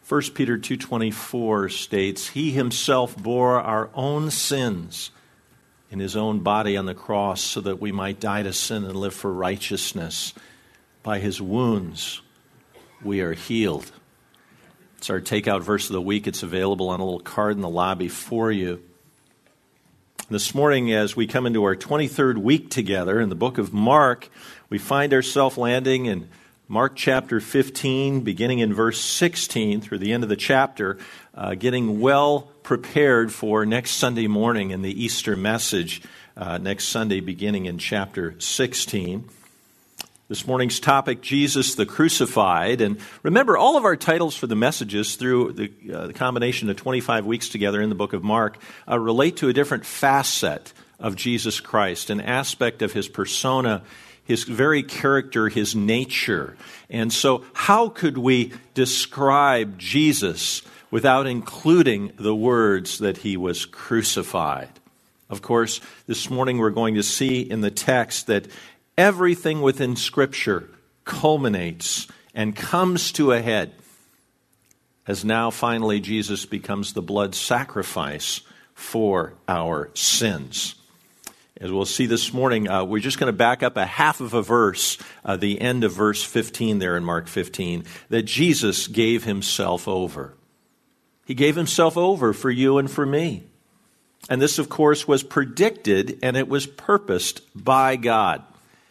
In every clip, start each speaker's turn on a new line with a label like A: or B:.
A: 1 Peter 2:24 states, "He himself bore our own sins in his own body on the cross so that we might die to sin and live for righteousness. By his wounds we are healed." It's our takeout verse of the week. It's available on a little card in the lobby for you. This morning, as we come into our 23rd week together in the book of Mark, we find ourselves landing in Mark chapter 15, beginning in verse 16 through the end of the chapter, getting well prepared for next Sunday morning in the Easter message, next Sunday beginning in chapter 16. This morning's topic, Jesus the Crucified. And remember, all of our titles for the messages through the combination of 25 weeks together in the book of Mark relate to a different facet of Jesus Christ, an aspect of his persona, his very character, his nature. And so how could we describe Jesus without including the words that he was crucified? Of course, this morning we're going to see in the text that everything within Scripture culminates and comes to a head as now finally Jesus becomes the blood sacrifice for our sins. As we'll see this morning, we're just going to back up a half of a verse, the end of verse 15 there in Mark 15, that Jesus gave himself over. He gave himself over for you and for me. And this, of course, was predicted and it was purposed by God.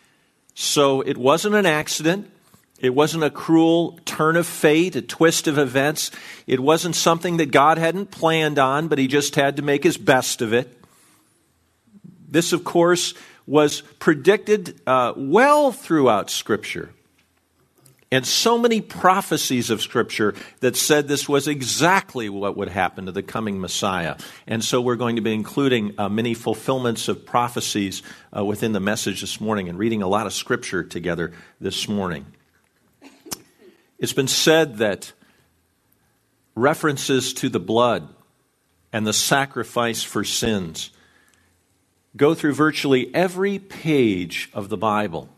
A: So it wasn't an accident. It wasn't a cruel turn of fate, a twist of events. It wasn't something that God hadn't planned on, but he just had to make his best of it. This, of course, was predicted well throughout Scripture. And so many prophecies of Scripture that said this was exactly what would happen to the coming Messiah. And so we're going to be including many fulfillments of prophecies within the message this morning and reading a lot of Scripture together this morning. It's been said that references to the blood and the sacrifice for sins go through virtually every page of the Bible,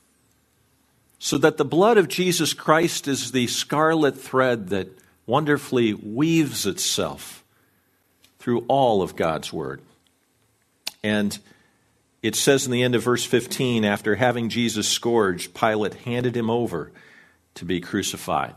A: so that the blood of Jesus Christ is the scarlet thread that wonderfully weaves itself through all of God's Word. And it says in the end of verse 15, after having Jesus scourged, Pilate handed him over to be crucified.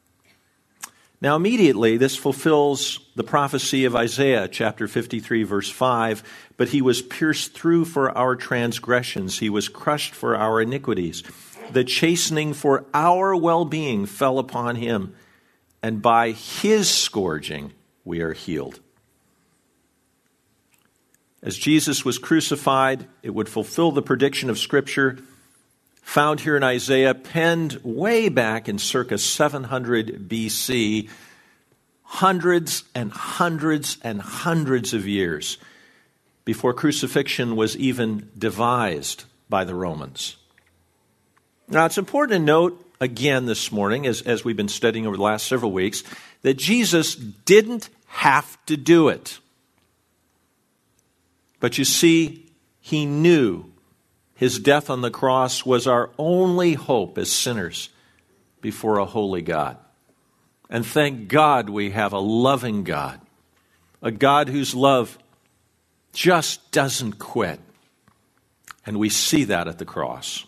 A: Now immediately this fulfills the prophecy of Isaiah chapter 53 verse 5, but he was pierced through for our transgressions, he was crushed for our iniquities. The chastening for our well-being fell upon him, and by his scourging we are healed. As Jesus was crucified, it would fulfill the prediction of Scripture found here in Isaiah, penned way back in circa 700 BC, hundreds and hundreds and hundreds of years before crucifixion was even devised by the Romans. Now, it's important to note again this morning, as we've been studying over the last several weeks, that Jesus didn't have to do it. But you see, he knew his death on the cross was our only hope as sinners before a holy God. And thank God we have a loving God, a God whose love just doesn't quit. And we see that at the cross.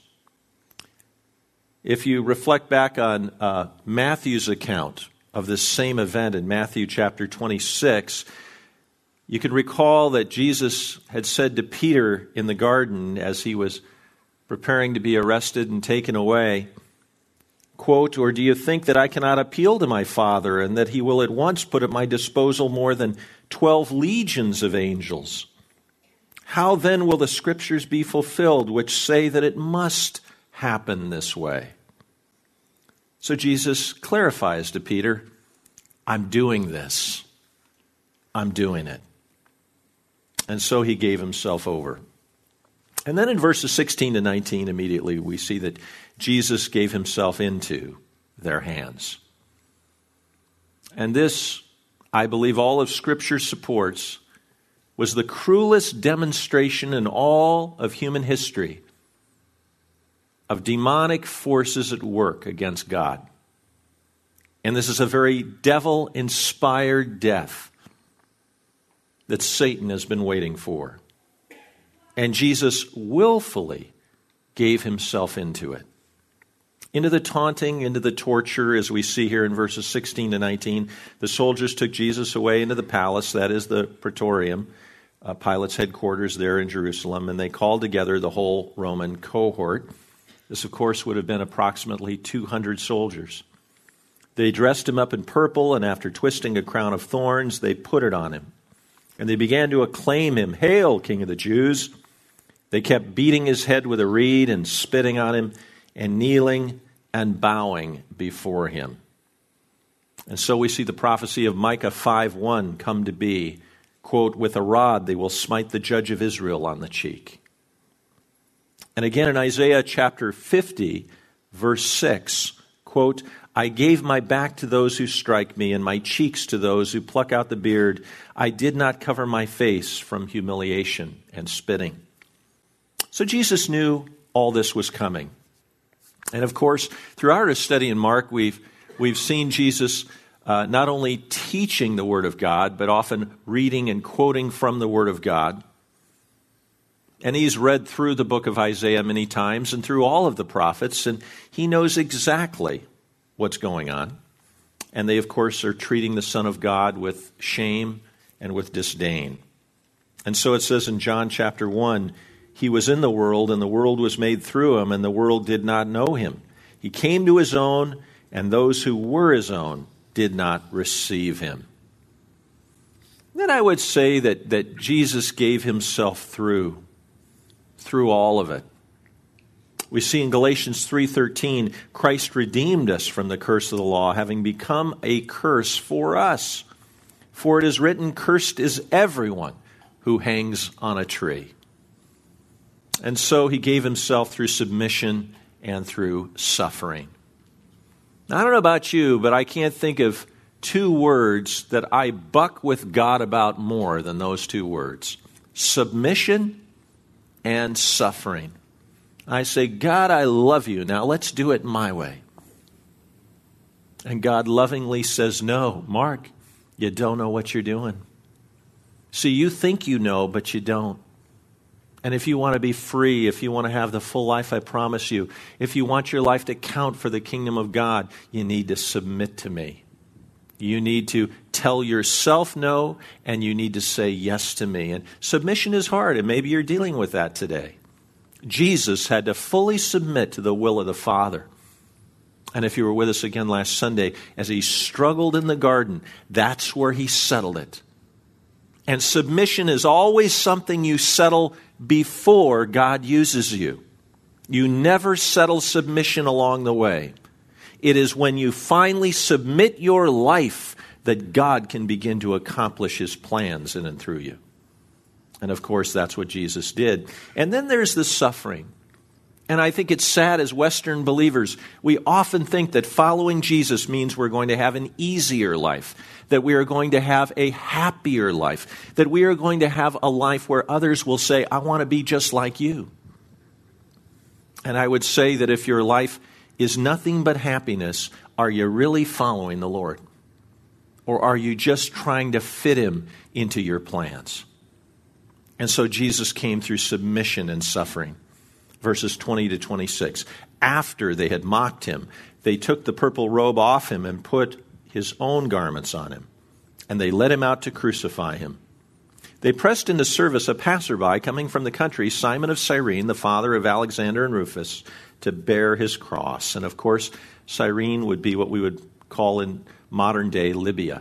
A: If you reflect back on Matthew's account of this same event in Matthew chapter 26, you can recall that Jesus had said to Peter in the garden as he was preparing to be arrested and taken away, quote, "Or do you think that I cannot appeal to my Father and that he will at once put at my disposal more than 12 legions of angels? How then will the Scriptures be fulfilled which say that it must happen this way?" So Jesus clarifies to Peter, I'm doing this. I'm doing it. And so he gave himself over. And then in verses 16 to 19, immediately we see that Jesus gave himself into their hands. And this, I believe all of Scripture supports, was the cruelest demonstration in all of human history of demonic forces at work against God. And this is a very devil-inspired death that Satan has been waiting for. And Jesus willfully gave himself into it. Into the taunting, into the torture, as we see here in verses 16 to 19. The soldiers took Jesus away into the palace, that is the Praetorium, Pilate's headquarters there in Jerusalem, and they called together the whole Roman cohort. This, of course, would have been approximately 200 soldiers. They dressed him up in purple, and after twisting a crown of thorns, they put it on him. And they began to acclaim him, "Hail, King of the Jews!" They kept beating his head with a reed and spitting on him and kneeling and bowing before him. And so we see the prophecy of Micah 5:1 come to be. Quote, "With a rod they will smite the judge of Israel on the cheek." And again in Isaiah chapter 50, verse 6, quote, "I gave my back to those who strike me and my cheeks to those who pluck out the beard. I did not cover my face from humiliation and spitting." So Jesus knew all this was coming. And of course, throughout our study in Mark, we've seen Jesus not only teaching the Word of God, but often reading and quoting from the Word of God. And he's read through the book of Isaiah many times and through all of the prophets, and he knows exactly what's going on. And they, of course, are treating the Son of God with shame and with disdain. And so it says in John chapter 1, "He was in the world, and the world was made through him, and the world did not know him. He came to his own, and those who were his own did not receive him." Then I would say that Jesus gave himself through all of it. We see in Galatians 3:13, Christ redeemed us from the curse of the law, having become a curse for us. For it is written, "Cursed is everyone who hangs on a tree." And so he gave himself through submission and through suffering. Now, I don't know about you, but I can't think of two words that I buck with God about more than those two words: submission and suffering. I say, "God, I love you. Now let's do it my way." And God lovingly says, "No, Mark, you don't know what you're doing. See, you think you know, but you don't. And if you want to be free, if you want to have the full life I promise you, if you want your life to count for the kingdom of God, you need to submit to me. You need to tell yourself no, and you need to say yes to me." And submission is hard, and maybe you're dealing with that today. Jesus had to fully submit to the will of the Father. And if you were with us again last Sunday, as he struggled in the garden, that's where he settled it. And submission is always something you settle before God uses you. You never settle submission along the way. It is when you finally submit your life that God can begin to accomplish his plans in and through you. And of course, that's what Jesus did. And then there's the suffering. And I think it's sad as Western believers, we often think that following Jesus means we're going to have an easier life, that we are going to have a happier life, that we are going to have a life where others will say, "I want to be just like you." And I would say that if your life is nothing but happiness, are you really following the Lord? Or are you just trying to fit him into your plans? And so Jesus came through submission and suffering. Verses 20 to 26. After they had mocked him, they took the purple robe off him and put his own garments on him. And they led him out to crucify him. They pressed into service a passerby coming from the country, Simon of Cyrene, the father of Alexander and Rufus, to bear his cross. And of course, Cyrene would be what we would call in modern day Libya.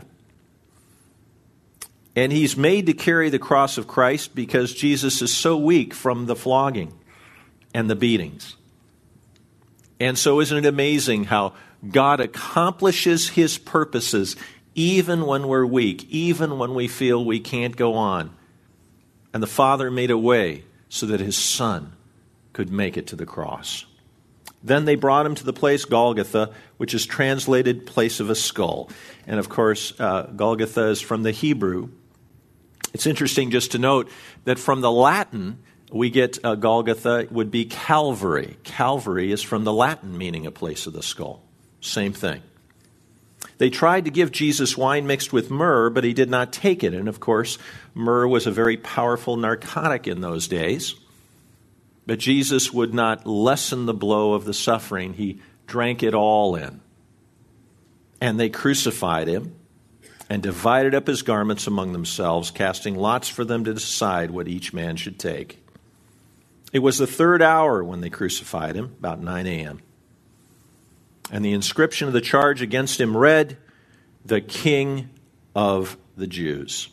A: And he's made to carry the cross of Christ because Jesus is so weak from the flogging and the beatings. And so isn't it amazing how God accomplishes his purposes even when we're weak, even when we feel we can't go on. And the Father made a way so that his Son could make it to the cross. Then they brought him to the place Golgotha, which is translated place of a skull. And of course, Golgotha is from the Hebrew. It's interesting just to note that from the Latin, we get Golgotha would be Calvary. Calvary is from the Latin meaning a place of the skull. Same thing. They tried to give Jesus wine mixed with myrrh, but he did not take it. And of course, myrrh was a very powerful narcotic in those days. But Jesus would not lessen the blow of the suffering. He drank it all in. And they crucified him and divided up his garments among themselves, casting lots for them to decide what each man should take. It was the third hour when they crucified him, about 9 a.m. And the inscription of the charge against him read, "The King of the Jews."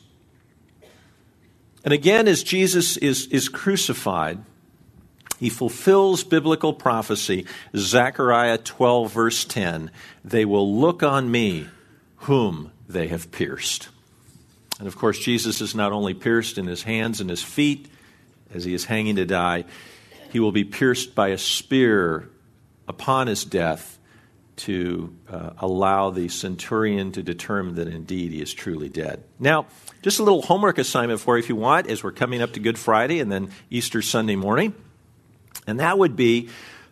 A: And again, as Jesus is crucified, he fulfills biblical prophecy. Zechariah 12, verse 10, "They will look on me, whom they have pierced." And of course, Jesus is not only pierced in his hands and his feet as he is hanging to die, he will be pierced by a spear upon his death to allow the centurion to determine that indeed he is truly dead. Now, just a little homework assignment for you if you want, as we're coming up to Good Friday and then Easter Sunday morning. And that would be,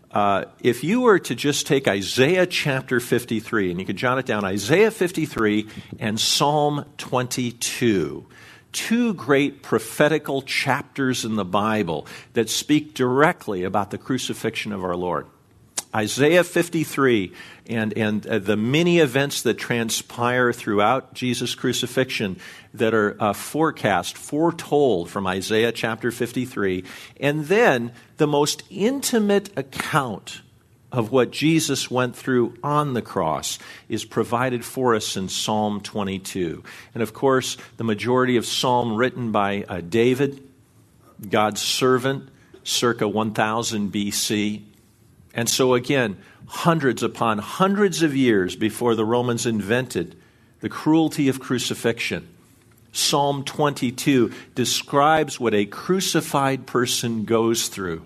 A: if you were to just take Isaiah chapter 53, and you could jot it down, Isaiah 53 and Psalm 22. Two great prophetical chapters in the Bible that speak directly about the crucifixion of our Lord. Isaiah 53 and the many events that transpire throughout Jesus' crucifixion that are foretold from Isaiah chapter 53, and then the most intimate account of what Jesus went through on the cross is provided for us in Psalm 22. And of course, the majority of Psalm written by David, God's servant, circa 1000 BC. And so again, hundreds upon hundreds of years before the Romans invented the cruelty of crucifixion, Psalm 22 describes what a crucified person goes through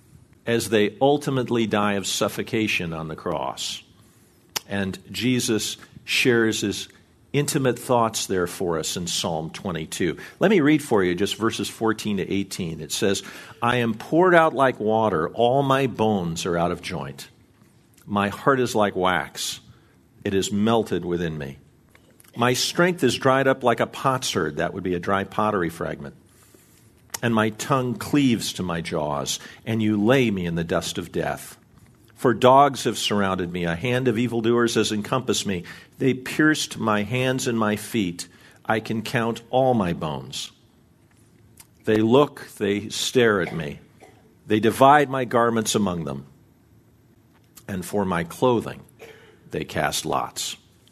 A: as they ultimately die of suffocation on the cross. And Jesus shares his intimate thoughts there for us in Psalm 22. Let me read for you just verses 14 to 18. It says, "I am poured out like water, all my bones are out of joint. My heart is like wax, it is melted within me. My strength is dried up like a potsherd," that would be a dry pottery fragment, "and my tongue cleaves to my jaws, and you lay me in the dust of death. For dogs have surrounded me, a hand of evildoers has encompassed me. They pierced my hands and my feet. I can count all my bones. They look, they stare at me. They divide my garments among them. And for my clothing, they cast lots."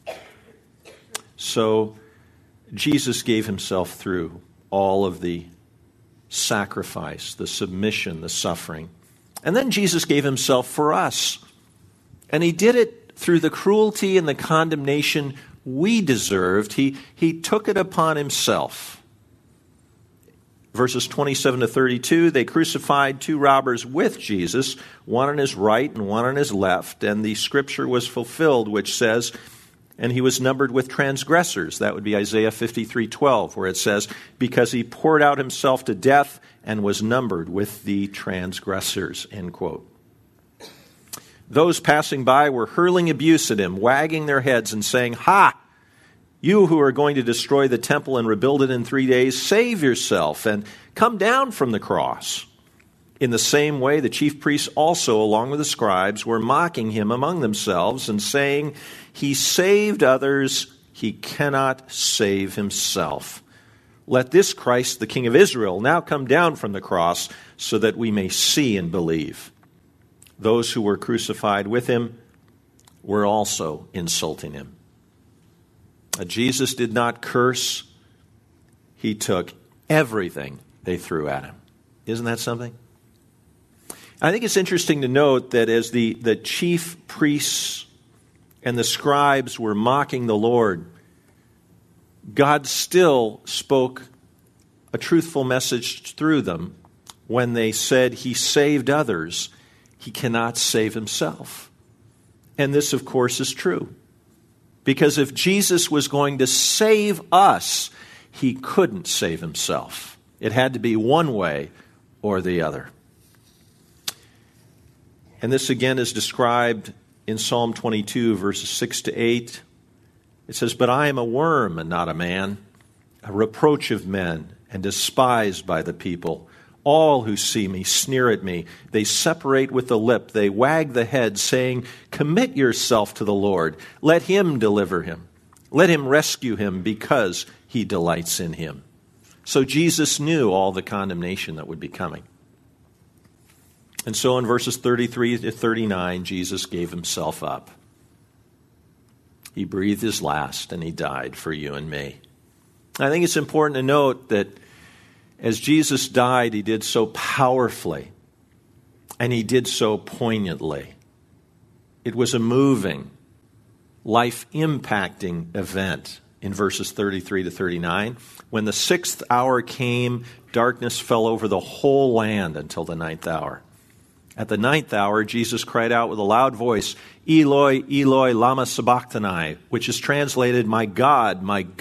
A: So Jesus gave himself through all of the sacrifice, the submission, the suffering. And then Jesus gave himself for us. And he did it through the cruelty and the condemnation we deserved. He took it upon himself. Verses 27 to 32, "They crucified two robbers with Jesus, one on his right and one on his left. And the scripture was fulfilled, which says, and he was numbered with transgressors." That would be Isaiah 53:12, where it says, "Because he poured out himself to death and was numbered with the transgressors," end quote. Those passing by were hurling abuse at him, wagging their heads and saying, "Ha! You who are going to destroy the temple and rebuild it in 3 days, save yourself and come down from the cross." In the same way, the chief priests also, along with the scribes, were mocking him among themselves and saying, "He saved others, he cannot save himself. Let this Christ, the King of Israel, now come down from the cross so that we may see and believe." Those who were crucified with him were also insulting him. Jesus did not curse. He took everything they threw at him. Isn't that something? I think it's interesting to note that as the chief priests and the scribes were mocking the Lord, God still spoke a truthful message through them when they said he saved others, he cannot save himself. And this, of course, is true. Because if Jesus was going to save us, he couldn't save himself. It had to be one way or the other. And this again is described in Psalm 22, verses 6 to 8. It says, "But I am a worm and not a man, a reproach of men and despised by the people. All who see me sneer at me. They separate with the lip. They wag the head, saying, 'Commit yourself to the Lord. Let him deliver him. Let him rescue him, because he delights in him.'" So Jesus knew all the condemnation that would be coming. And so in verses 33 to 39, Jesus gave himself up. He breathed his last, and he died for you and me. I think it's important to note that as Jesus died, he did so powerfully, and he did so poignantly. It was a moving, life-impacting event in verses 33 to 39. When the 6th hour came, darkness fell over the whole land until the 9th hour. At the 9th hour, Jesus cried out with a loud voice, "Eloi, Eloi, lama sabachthani," which is translated, my God,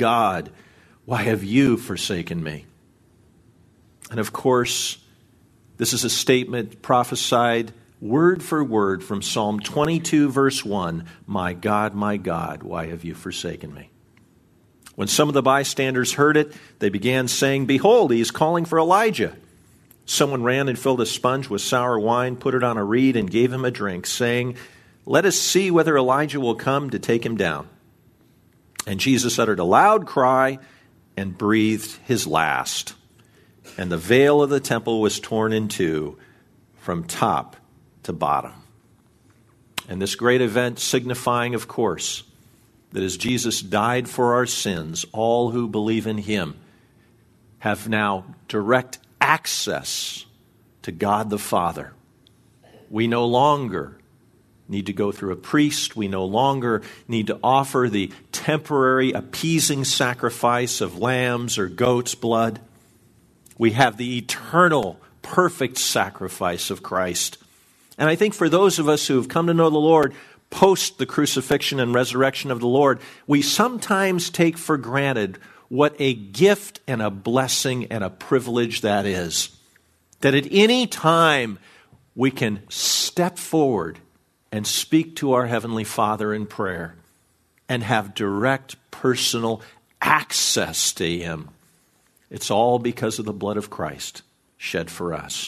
A: why have you forsaken me?" And of course, this is a statement prophesied word for word from Psalm 22, verse 1, my God, why have you forsaken me?" When some of the bystanders heard it, they began saying, "Behold, he is calling for Elijah." Someone ran and filled a sponge with sour wine, put it on a reed, and gave him a drink, saying, "Let us see whether Elijah will come to take him down." And Jesus uttered a loud cry and breathed his last. And the veil of the temple was torn in two from top to bottom. And this great event signifying, of course, that as Jesus died for our sins, all who believe in him have now direct access to God the Father. We no longer need to go through a priest. We no longer need to offer the temporary appeasing sacrifice of lambs or goats' blood. We have the eternal, perfect sacrifice of Christ. And I think for those of us who have come to know the Lord post the crucifixion and resurrection of the Lord, we sometimes take for granted what a gift and a blessing and a privilege that is. That at any time we can step forward and speak to our Heavenly Father in prayer and have direct personal access to him. It's all because of the blood of Christ shed for us.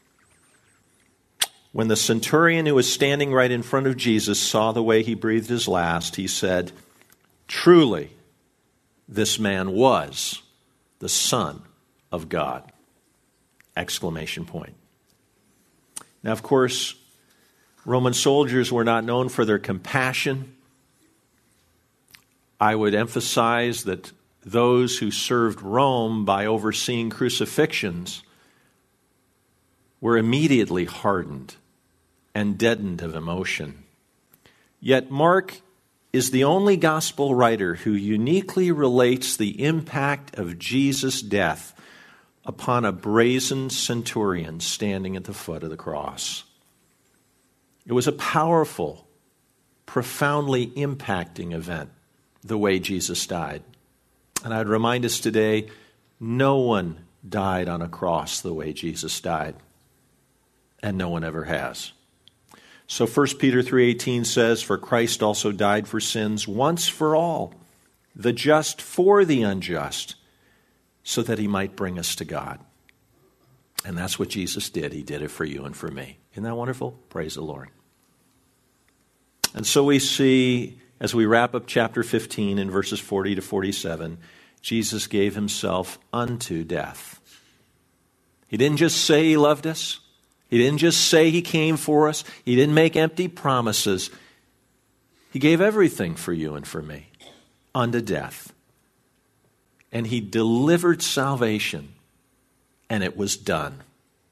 A: When the centurion who was standing right in front of Jesus saw the way he breathed his last, he said, "Truly, this man was the Son of God." Exclamation point. Now, of course, Roman soldiers were not known for their compassion. I would emphasize that those who served Rome by overseeing crucifixions were immediately hardened and deadened of emotion. Yet Mark is the only gospel writer who uniquely relates the impact of Jesus' death upon a brazen centurion standing at the foot of the cross. It was a powerful, profoundly impacting event, the way Jesus died. And I'd remind us today, no one died on a cross the way Jesus died. And no one ever has. So 1 Peter 3:18 says, "For Christ also died for sins once for all, the just for the unjust, so that he might bring us to God." And that's what Jesus did. He did it for you and for me. Isn't that wonderful? Praise the Lord. And so we see, as we wrap up chapter 15 in verses 40 to 47, Jesus gave himself unto death. He didn't just say he loved us. He didn't just say he came for us. He didn't make empty promises. He gave everything for you and for me unto death. And he delivered salvation, and it was done.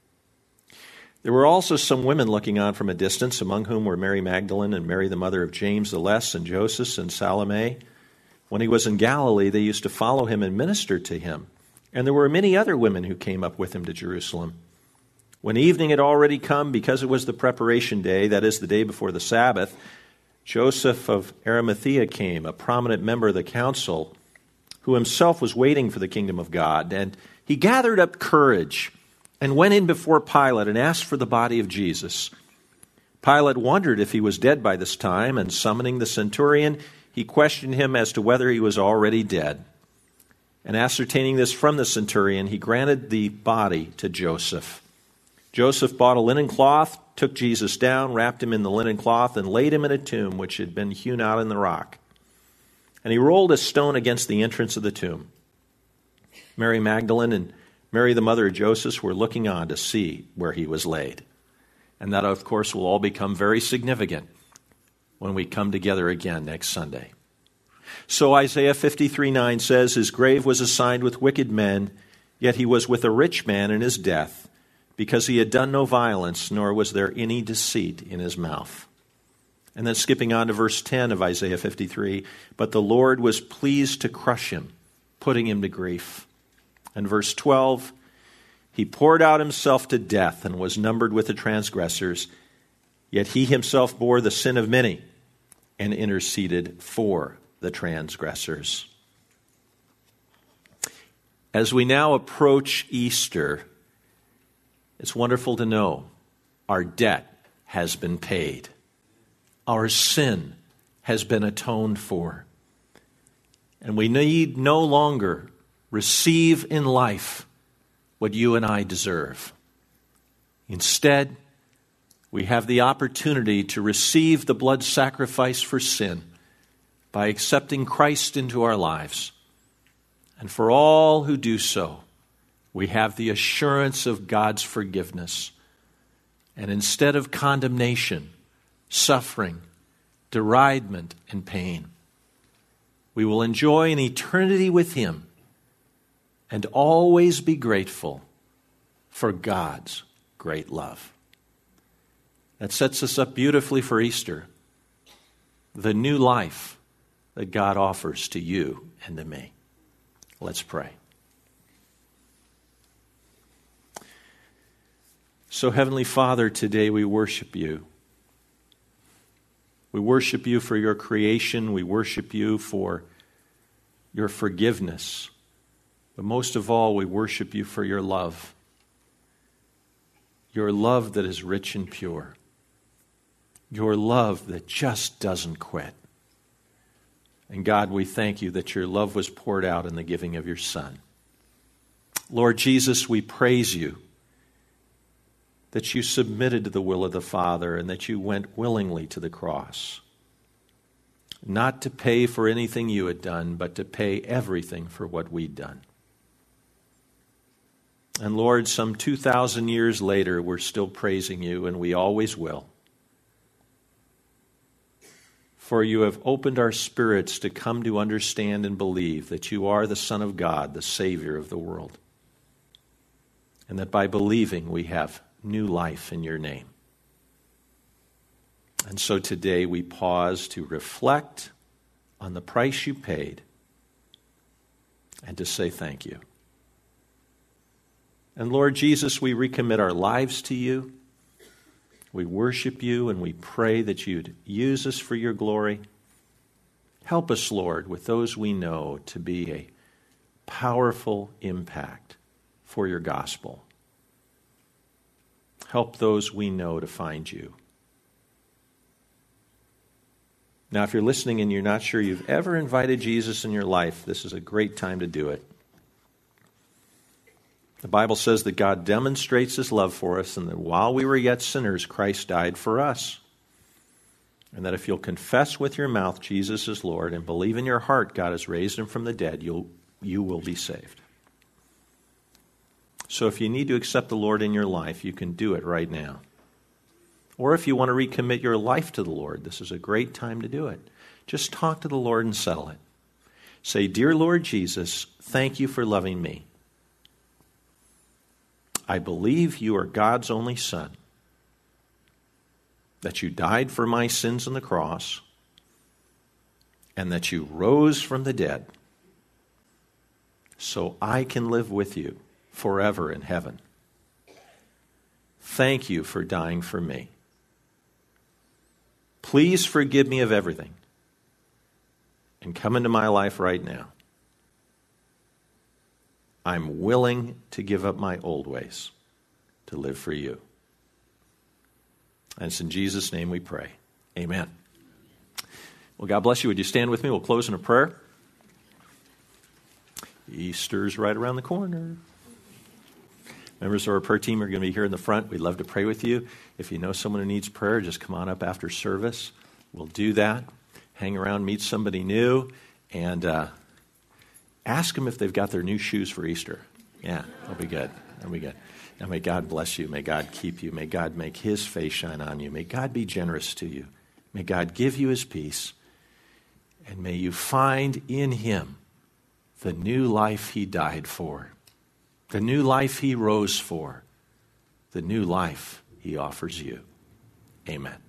A: There were also some women looking on from a distance, among whom were Mary Magdalene and Mary the mother of James the Less and Joseph and Salome. When he was in Galilee, they used to follow him and minister to him. And there were many other women who came up with him to Jerusalem. When evening had already come, because it was the preparation day, that is, the day before the Sabbath, Joseph of Arimathea came, a prominent member of the council, who himself was waiting for the kingdom of God. And he gathered up courage and went in before Pilate and asked for the body of Jesus. Pilate wondered if he was dead by this time, and summoning the centurion, he questioned him as to whether he was already dead. And ascertaining this from the centurion, he granted the body to Joseph. Joseph bought a linen cloth, took Jesus down, wrapped him in the linen cloth, and laid him in a tomb which had been hewn out in the rock. And he rolled a stone against the entrance of the tomb. Mary Magdalene and Mary, the mother of Joseph, were looking on to see where he was laid. And that, of course, will all become very significant when we come together again next Sunday. So Isaiah 53:9 says, his grave was assigned with wicked men, yet he was with a rich man in his death, because he had done no violence, nor was there any deceit in his mouth. And then skipping on to verse 10 of Isaiah 53, but the Lord was pleased to crush him, putting him to grief. And verse 12, he poured out himself to death and was numbered with the transgressors, yet he himself bore the sin of many and interceded for the transgressors. As we now approach Easter, it's wonderful to know our debt has been paid. Our sin has been atoned for. And we need no longer receive in life what you and I deserve. Instead, we have the opportunity to receive the blood sacrifice for sin by accepting Christ into our lives. And for all who do so, we have the assurance of God's forgiveness. And instead of condemnation, suffering, deridement, and pain, we will enjoy an eternity with Him and always be grateful for God's great love. That sets us up beautifully for Easter, the new life that God offers to you and to me. Let's pray. So, Heavenly Father, today we worship you. We worship you for your creation. We worship you for your forgiveness. But most of all, we worship you for your love. Your love that is rich and pure. Your love that just doesn't quit. And God, we thank you that your love was poured out in the giving of your Son. Lord Jesus, we praise you that you submitted to the will of the Father and that you went willingly to the cross. Not to pay for anything you had done, but to pay everything for what we'd done. And Lord, some 2,000 years later, we're still praising you, and we always will. For you have opened our spirits to come to understand and believe that you are the Son of God, the Savior of the world. And that by believing we have new life in your name. And so today we pause to reflect on the price you paid and to say thank you. And Lord Jesus, we recommit our lives to you. We worship you and we pray that you'd use us for your glory. Help us, Lord, with those we know to be a powerful impact for your gospel. Help those we know to find you. Now, if you're listening and you're not sure you've ever invited Jesus in your life, this is a great time to do it. The Bible says that God demonstrates his love for us and that while we were yet sinners, Christ died for us. And that if you'll confess with your mouth Jesus is Lord and believe in your heart God has raised him from the dead, you will be saved. So if you need to accept the Lord in your life, you can do it right now. Or if you want to recommit your life to the Lord, this is a great time to do it. Just talk to the Lord and settle it. Say, "Dear Lord Jesus, thank you for loving me. I believe you are God's only Son, that you died for my sins on the cross, and that you rose from the dead so I can live with you forever in heaven. Thank you for dying for me. Please forgive me of everything and come into my life right now. I'm willing to give up my old ways to live for you." And it's in Jesus' name we pray. Amen. Well, God bless you. Would you stand with me? We'll close in a prayer. Easter's right around the corner. Members of our prayer team are going to be here in the front. We'd love to pray with you. If you know someone who needs prayer, just come on up after service. We'll do that. Hang around, meet somebody new, and ask them if they've got their new shoes for Easter. Yeah, that'll be good. That'll be good. Now may God bless you. May God keep you. May God make his face shine on you. May God be generous to you. May God give you his peace. And may you find in him the new life he died for, the new life he rose for, the new life he offers you. Amen.